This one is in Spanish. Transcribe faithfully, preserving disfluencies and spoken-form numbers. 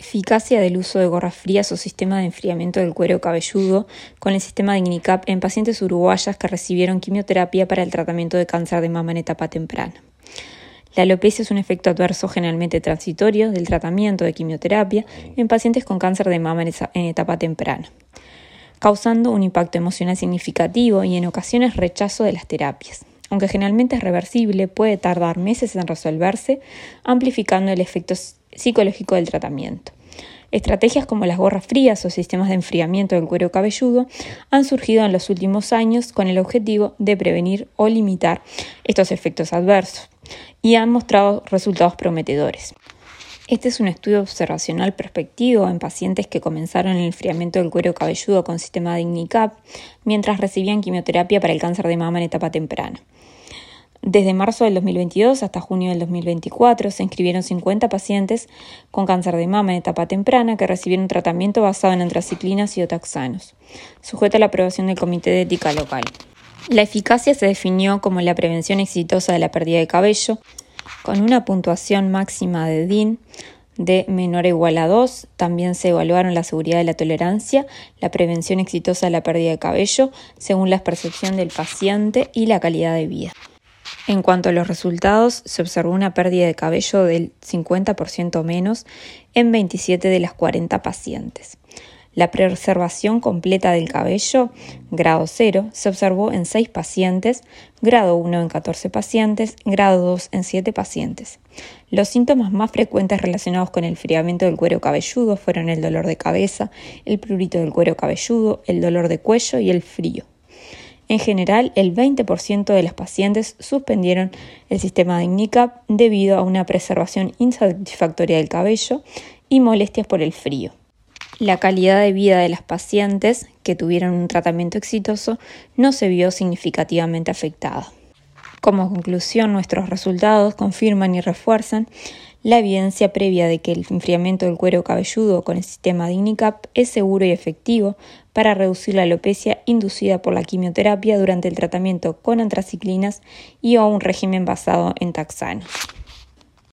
Eficacia del uso de gorras frías o sistema de enfriamiento del cuero cabelludo con el sistema Dignicap en pacientes uruguayas que recibieron quimioterapia para el tratamiento de cáncer de mama en etapa temprana. La alopecia es un efecto adverso generalmente transitorio del tratamiento de quimioterapia en pacientes con cáncer de mama en etapa temprana, causando un impacto emocional significativo y en ocasiones rechazo de las terapias. Aunque generalmente es reversible, puede tardar meses en resolverse, amplificando el efecto psicológico del tratamiento. Estrategias como las gorras frías o sistemas de enfriamiento del cuero cabelludo han surgido en los últimos años con el objetivo de prevenir o limitar estos efectos adversos y han mostrado resultados prometedores. Este es un estudio observacional prospectivo en pacientes que comenzaron el enfriamiento del cuero cabelludo con sistema Dignicap mientras recibían quimioterapia para el cáncer de mama en etapa temprana. Desde marzo del dos mil veintidós hasta junio del dos mil veinticuatro se inscribieron cincuenta pacientes con cáncer de mama en etapa temprana que recibieron tratamiento basado en antraciclinas y otaxanos, sujeto a la aprobación del Comité de Ética local. La eficacia se definió como la prevención exitosa de la pérdida de cabello, con una puntuación máxima de D I N de menor o igual a dos. También se evaluaron la seguridad de la tolerancia, la prevención exitosa de la pérdida de cabello, según la percepción del paciente y la calidad de vida. En cuanto a los resultados, se observó una pérdida de cabello del cincuenta por ciento menos en veintisiete de las cuarenta pacientes. La preservación completa del cabello, grado cero, se observó en seis pacientes, grado uno en catorce pacientes, grado dos en siete pacientes. Los síntomas más frecuentes relacionados con el enfriamiento del cuero cabelludo fueron el dolor de cabeza, el prurito del cuero cabelludo, el dolor de cuello y el frío. En general, el veinte por ciento de las pacientes suspendieron el sistema Dignicap debido a una preservación insatisfactoria del cabello y molestias por el frío. La calidad de vida de las pacientes que tuvieron un tratamiento exitoso no se vio significativamente afectada. Como conclusión, nuestros resultados confirman y refuerzan la evidencia previa de que el enfriamiento del cuero cabelludo con el sistema Dignicap es seguro y efectivo para reducir la alopecia inducida por la quimioterapia durante el tratamiento con antraciclinas y o un régimen basado en taxanos.